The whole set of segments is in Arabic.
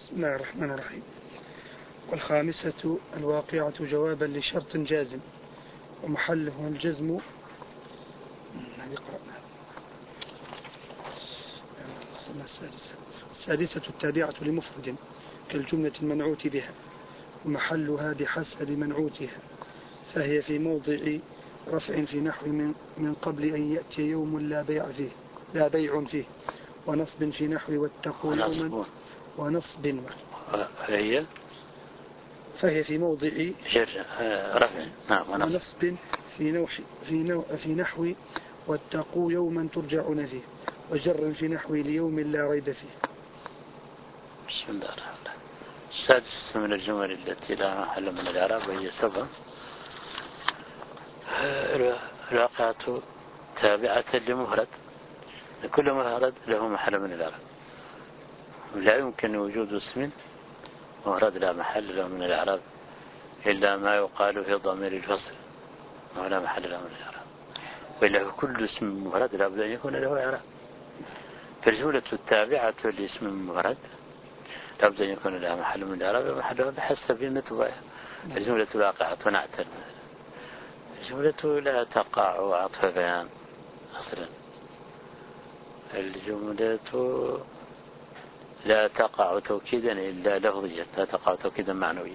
بسم الله الرحمن الرحيم. والخامسة الواقعة جوابا لشرط جازم ومحله الجزم. السادسة التابعة لمفرد كالجملة المنعوت بها ومحلها بحسب منعوتها، فهي في موضع رفع في نحو من قبل أن يأتي يوم لا بيع فيه، ونصب في نحو واتقوا يوما، ونصب فهي في موضع رفع ونصب في نحو واتقوا يوما ترجعون فيه، وجر في نحو ليوم لا ريب فيه. بسم الله الرحمن الرحيم. السادسة من الجمل التي لا محل من الإعراب وهي 7. الواقعة تابعة لمفرد، كل مفرد له محل من الإعراب، لا يمكن وجود اسم مفرد لا محل له من الإعراب إلا ما يقال في ضمير الفصل ولا محل له من الإعراب، وإلا كل اسم مفرد لا بد أن يكون له إعراب. فالجملة التابعة لاسم مفرد لا بد أن يكون لها محل من الإعراب، ومحلها بحسب النتوى. الجملة الواقعة نعت، الجملة لا تقع عطف بيان أصلا، الجملة لا تقع توكيدا إلا لفظيا، لا تقع توكيدا معنويا.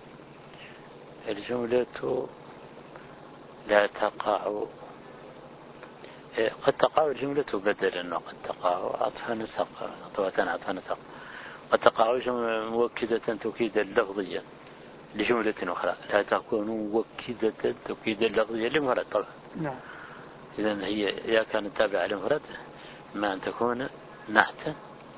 الجملة لا تقع، قد تقع الجملة بدلا، وقد تقع عطفا نسق، عطفا نسق، قد تقع جملة موكدة توكيدا لفظيا لجملة أخرى، لا تكون موكدة توكيدا لفظيا لمفرد طبعا. نعم. إذن هي إذا كانت تابعة لمفرد ما أن تكون نعتا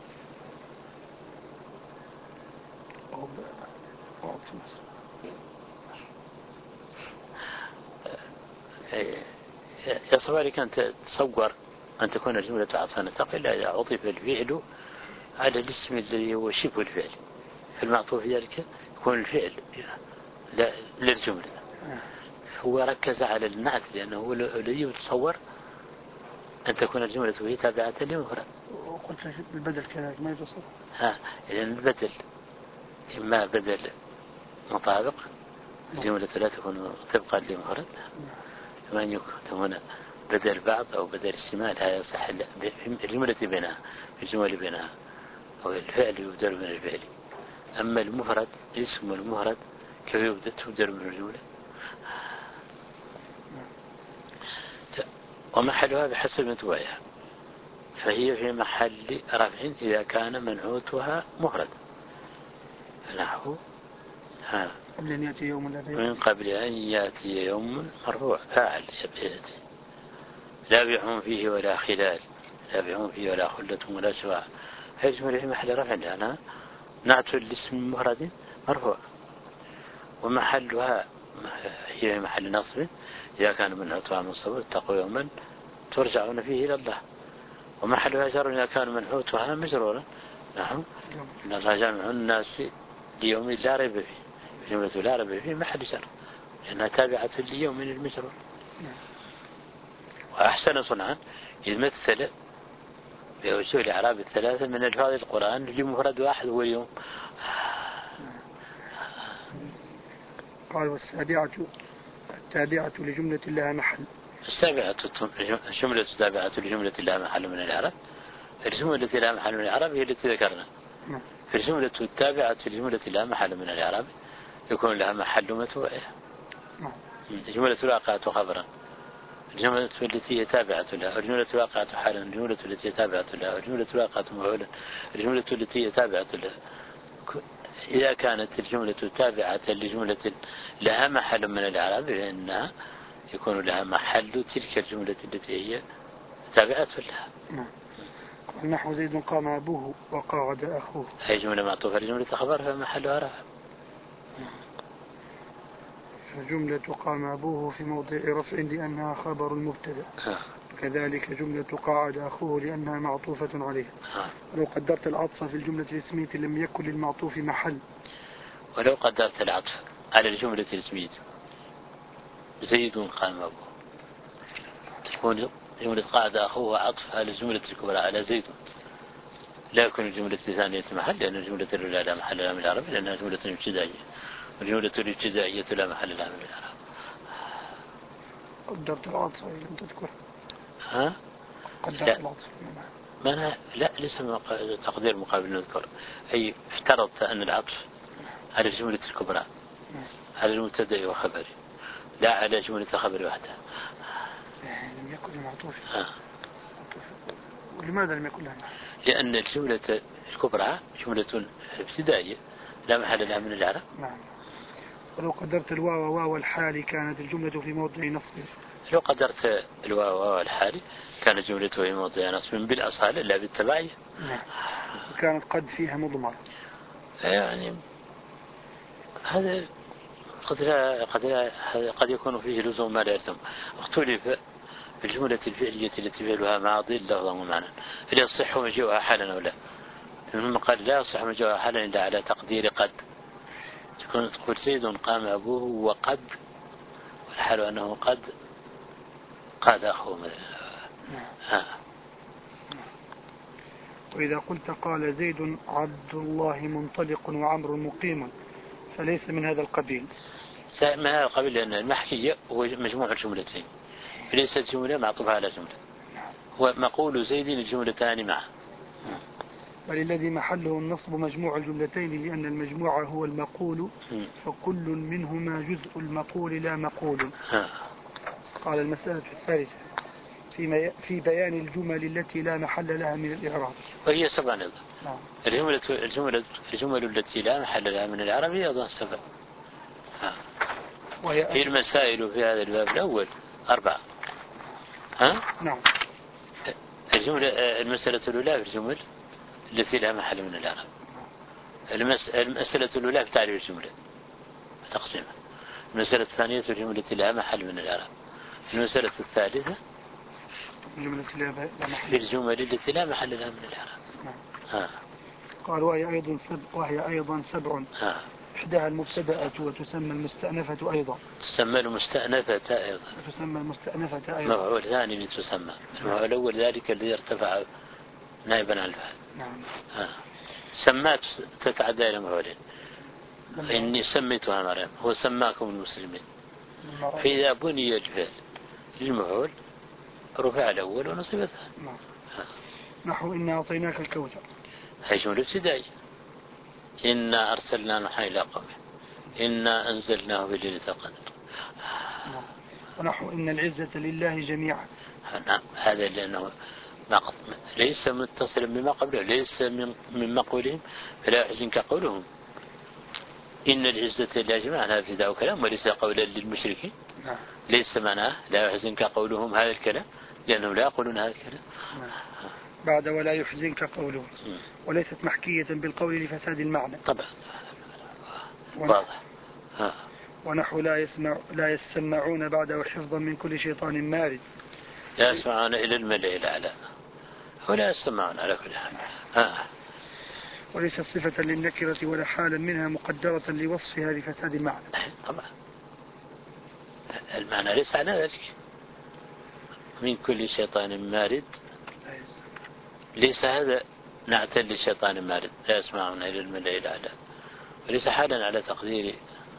يصبر لك أن تتصور أن تكون الجملة عطفا نسق إلا إذا عطف الفعل على الاسم الذي هو شبه الفعل، فالمعطوف ذلك يكون الفعل لا للجملة. هو ركز على النعت لأنه الذي يتصور أن تكون الجملة هي تابعة لمفرد. وقلت البدل كذلك ما يتصور. إذن البدل إما بدل مطابق، الجملة لا تكون طبقا لمفرد، كما أن يكون بدل بعض أو بدل الشمال، هذا يصح الجملة بينها، الجمل بينها، أو الفعل يبدل من الفعل. أما المفرد اسم المفرد كيف يبدل من الجملة؟ ومحلها بحسب نتوائها، فهي في محل رفع إذا كان منعوتها مفرد، نحو قبل أن يأتي يوم من قبل أن يأتي يوم مرفوع فاعل شبهته، لا بيع فيه ولا خلال، لا بيع فيه ولا خلة ولا سواء، هي جملة في محل رفع لأنها نعت الاسم مفرد مرفوع، ومحلها هي في محل نصب إذا كان منعوتها منصوب اتقوا يوما ترجعون فيه إلى الله، ومحلها جر إذا كان منعوتها مجرورا، نحو إن الله جامع الناس ليوم لا ريب فيه، جملة لا ريب فيه محل جر لأنها تابعة ليوم المجرور. وأحسن صنعا إذ مثل بوجوه الإعراب الثلاثة من ألفاظ القرآن لمفرد واحد هو اليوم. قال والسابعة التابعة لجملة لها محل. السابعة الجملة التابعة لجملة لها محل من الإعراب، الجملة التي لها محل من الإعراب هي التي ذكرنا. في الجملة التابعة لجملة لها محل من الإعراب يكون لها محل متوائها. الجملة الواقعة خبرا، الجملة التي هي تابعة لها، الجملة الواقعة حالا، الجملة التي هي تابعة لها، الجملة الواقعة مفعولا، الجملة التي هي تابعة لها. إذا كانت الجملة تابعة لجملة لها محل من الإعراب فإنها يكون لها محل تلك الجملة التي هي تابعة لها. نحو زيد قام أبوه وقعد أخوه، هي جملة معطوفة لجملة خبر فمحلها رفع. فجملة قام أبوه في موضع رفع لأنها خبر المبتدأ، كذلك جملة قعد أخوه لأنها معطوفة عليه. ولو قدرت العطف في الجملة الاسمية لم يكن للمعطوف محل. ولو قدرت العطف على الجملة الاسمية زيد قام أبوه تكون جملة قعد أخوه عطف على الجملة الكبرى على زيد، لا يكون الجملة الثانية محل، لأن الجملة الأولى لا محل لها من الإعراب، لأنها جملة ابتدائية، والجملة الابتدائية لا محل لها من الإعراب. قدرت العطف لم تذكر. ها؟ قدرت العطف. ما أنا لا ليس تقدير مقابل نذكر، أي افترضت أن العطف على الجملة الكبرى، على المبتدأ وخبري، لا على جملة خبر وحدها. لم يكن معطوف. ولماذا لم يكن لها؟ لأن الجملة الكبرى جملة ابتدائية لا محل لها من الإعراب. نعم. ولو قدرت الواو واو الحال كانت الجملة في موضع نصب. لو قدرت الواو واو الحال كانت جملته في موضع نصب بالأصالة لا بالتبعية. نعم. وكانت قد فيها مضمر. يعني هذا قد يكون فيه لزوم ما لا يلزم. اختلف في الجملة الفعلية التي فعلها ماضي لفظا ومعنى، هل يصح مجيئها حالا أو لا؟ ثم قال لا يصح مجيئها حالا إلا على تقدير قد، تقول زيد قام أبوه وقد، والحال أنه قد أخوه مثلا. وإذا قلت قال زيد عبد الله منطلق وعمر مقيم فليس من هذا القبيل. من هذا القبيل لأن المحكي هو مجموع الجملتين، فليست جملة معطوفة على جملة، ومقول زيد الجملتان معا. بل الذي محله النصب مجموع الجملتين، لأن المجموع هو المقول، فكل منهما جزء المقول لا مقول. قال المسألة الثالثة في بيان الجمل التي لا محل لها من الإعراب، وهي سبع أيضا. الجمل التي لا محل لها من الإعراب هي أيضا سبع. في المسائل في هذا الباب الأول 4. نعم. المسألة الأولى في الجمل التي لا محل من الإعراب. المسألة الأولى في تعريف الجملة تقسيمها. المسألة الثانية في الجملة التي لا محل من الإعراب. المسألة الثالثة في الجمل التي لا محل لها من الإعراب. قال وهي أيضا 7. إحداها المبتدأة وتسمى المستأنفة أيضا. تسمى المستأنفة أيضا. مفعول ثاني لتسمى. المفعول الأول ذلك الذي ارتفع نائبا عن الفعل. نعم. سمات تتعدى إلى مفعولين. إني سميتها مريم، هو سماكم المسلمين. فإذا بني الفعل للمفعول رفع الأول ونصب الثاني. نحو إنا أعطيناك الكوثر، هي جملة ابتدائية. إنا أرسلنا نوحا إلى قومه، إنا أنزلناه في ليلة القدر. ونحو إن العزة لله جميعا. نعم. هذا لأنه ليس متصلا بما قبله، ليس من مقولهم، فلا يحزنك قولهم إن العزة لله جميعا. هذا ابتداء كلام وليس قولا للمشركين. ليس معناه لا يحزنك قولهم هذا الكلام، لأنهم لا يقولون هذا الكلام. بعد ولا يحزنك قولهم، وليست محكية بالقول لفساد المعنى. طبعا واضح. ونحو لا يسمعون بعده حفظا من كل شيطان مارد. لا يسمعون إلى الملأ الأعلى ولا يسمعون على كل حال. وليس صفة للنكرة ولا حالا منها مقدرة لوصفها لفساد المعنى. طبعا المعنى ليس على ذلك. من كل شيطان مارد ليس هذا نعتا للشيطان مارد لا يسمعون إلى الملأ الأعلى، وليس حالا على تقدير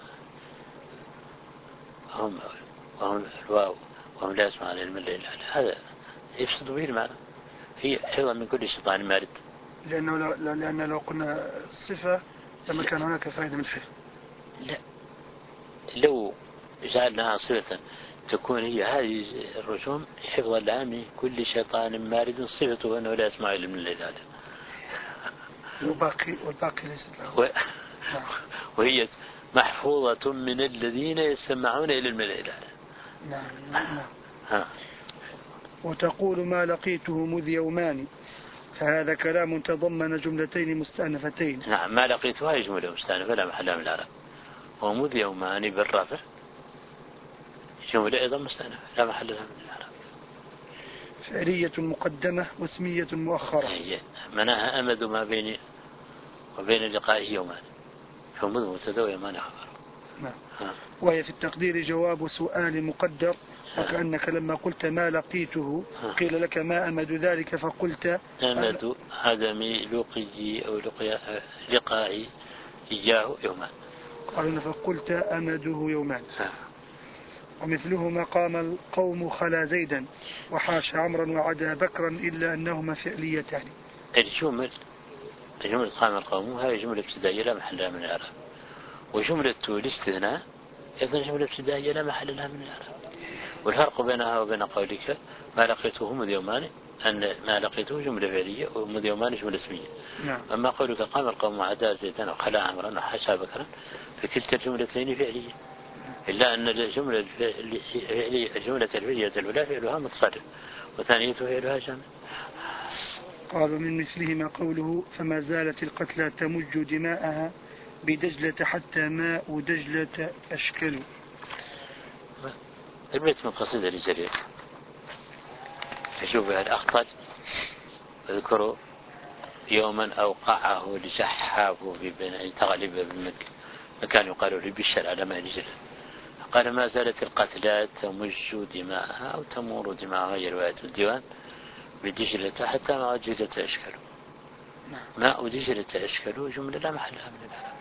هم الواو وهم لا يسمعون إلى الملأ الأعلى. هذا يفسد به المعنى. هي حفظا من كل شيطان مارد، لأن لو قلنا صفة لما كان هناك فائدة من الفهم. لا، لو جعلناها صفة تكون هي هذه الرسوم حفظا لعام كل شيطان مارد، صفته أنه لا يسمع إلا من الليل. والباقي ليس له. وهي محفوظة من الذين يسمعون إلى الملائكة. نعم. وتقول ما لقيته مذ يومان، فهذا كلام تضمن جملتين مستأنفتين. نعم، ما لقيتها هي جملة مستأنفة لا محل من الإعراب، ومذ يومان بالرفع جملة أيضا مستأنفة لا محل لها من الإعراب. فعلية مقدمة واسمية مؤخرة. مناها أمد ما بين وبين لقائه يومان، فمذ مبتدأ ويومان خبر. نعم. وهي في التقدير جواب سؤال مقدر وكأنك لما قلت ما لقيته قيل لك ما أمد ذلك فقلت أمد عدم لقي أو لقائي إياه يومان. قالوا فقلت أمده يومان. ومثله ما قام القوم خلا زيدا وحاش عمرا وعدا بكرا إلا أنهما فعليتان. الجمل قام القوم هذه جملة ابتدائية لا محل لها من الإعراب، وجملة الاستثناء أيضا جملة ابتدائية لا محل لها من الإعراب. والفرق بينها وبين قولك ما لقيته مذ يومان أن ما لقيته جملة فعلية ومذ يومان جملة اسمية. أما قولك قام القوم وعدا زيدا وخلا عمرا وحاش بكرا فكلتا الجملتين فعلية، إلا أن الجملة الفعلية الأولى فعلها متصرف وثانية فعلها جامع. قال من مثلهما قوله فما زالت القتلى تمج دماءها بدجلة حتى ماء دجلة أشكل. البيت من قصيدة لجرير يشوف بها الأخطل اذكروا يوما أوقعه لشحافه في بناء تغلب بمكة مكان يقال له بشر على ماء دجلة. قال ما زالت القتلى تمج دماءها أو تمور دماءها هي رواية الديوان بدجلة حتى ما دجلة أشكل. ماء دجلة أشكل جملة لا محلها من الإعراب،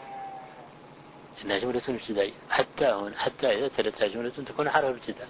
إنها جملة ابتدائية حتى إذا تلتها جملة تكون حرف ابتداء.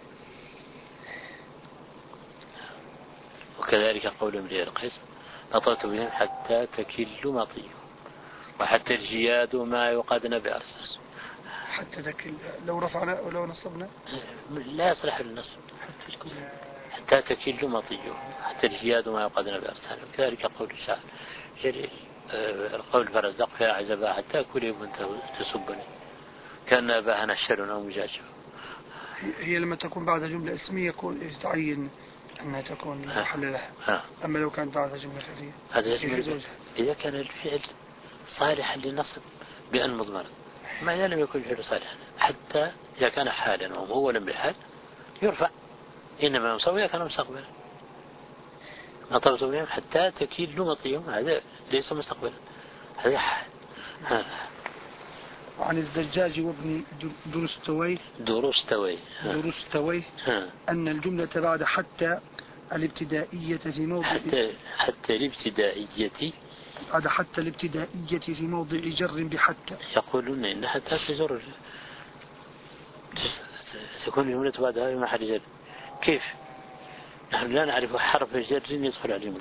وكذلك قول امرئ القيس نطرت بهم حتى تكل مطي وحتى الجياد ما يقادن بأرسل. حتى تكل لو رفعنا ولو نصبنا لا يصلح للنصب. حتى تكل مطي حتى الجياد ما يقادن بأرسل. وكذلك قول الشاعر جرير القول فرزق فيها عزبا حتى كل يوم تسبني كان أباها نشر أو مجاجب. هي لما تكون بعد جملة اسمية يتعين أنها تكون محل لها. أما لو كانت بعد جملة فعلية هذا إذا كان الفعل صالحا للنصب بأن مضمرا ما لم يكن الفعل صالحا حتى إذا كان حالا ومؤولا بالحال يرفع، إنما ينصب إذا كان مستقبلا. نطرت بهم حتى تكيل مطيهم هذا ليس مستقبلا هذا حال. وعن الزجاج وابن درستوي أن الجملة بعد حتى الابتدائية في موضع حتى الابتدائية بعد حتى الابتدائية في موضع جر بحتى. يقولون إن حتى تجر تكون الجملة بعدها في محل جر. كيف؟ نحن لا نعرف حرف جر يدخل على الجملة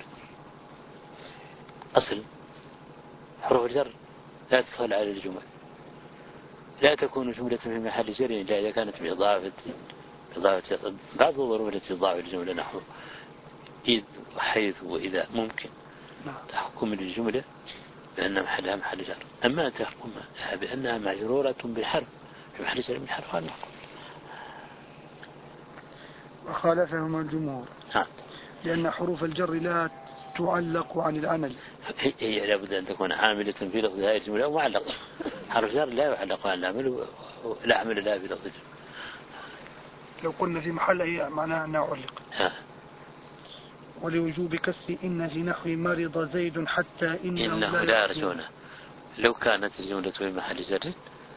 أصل حروف الجر لا تدخل على الجمل، لا تكون جملة في محل جر إلا إذا كانت بإضافة بعض الظروف التي تضاعف الجملة نحو إذ وحيث وإذا ممكن تحكم الجملة بأن محلها محل جر. أما تحكمها بأنها مجرورة بالحرف في محل جر من حرف هذا. وخالفهما الجمهور لأن حروف الجر لا تعلق عن العمل. هي لابد أن تكون عاملة في لفظ هذه الجملة أو معلقة. حرف جر لا يعلق عن العمل ولا عمل لها في لفظ الجملة. لو قلنا في محل أي معناها أنها علق. ولوجوب كسر إن في نحو مرض زيد حتى إنه لا يرجونه. لو كانت الجملة في محل جر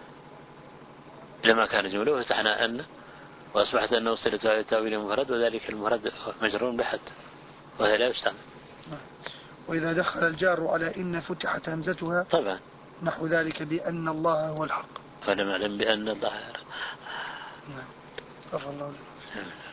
لما كان جملة وفتحنا أن وأصبحت أنه وصلت تأويل مفرد وذلك المفرد مجرور بحتى وهذا لا يستعمل. وإذا دخل الجار على إن فتحت همزتها طبعا نحو ذلك بأن الله هو الحق فلم أعلم بأن الله نعم.